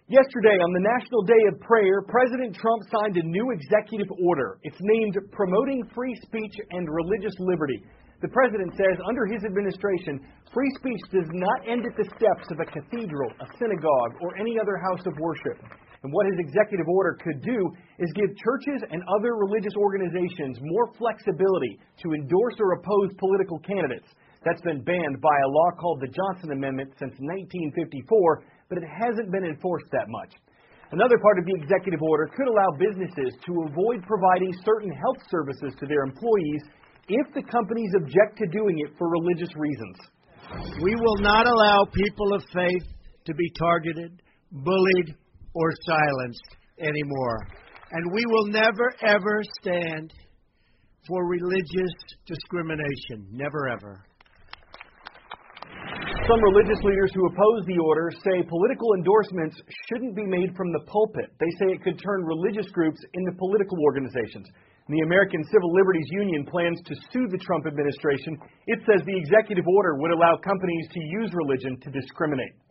Yesterday, on the National Day of Prayer, President Trump signed a new executive order. It's named Promoting Free Speech and Religious Liberty. The president says under his administration, free speech does not end at the steps of a cathedral, a synagogue, or any other house of worship. And what his executive order could do is give churches and other religious organizations more flexibility to endorse or oppose political candidates. That's been banned by a law called the Johnson Amendment since 1954, but it hasn't been enforced that much. Another part of the executive order could allow businesses to avoid providing certain health services to their employees if the companies object to doing it for religious reasons. We will not allow people of faith to be targeted, bullied, or silenced anymore. And we will never, ever stand for religious discrimination. Never, ever. Some religious leaders who oppose the order say political endorsements shouldn't be made from the pulpit. They say it could turn religious groups into political organizations. The American Civil Liberties Union plans to sue the Trump administration. It says the executive order would allow companies to use religion to discriminate.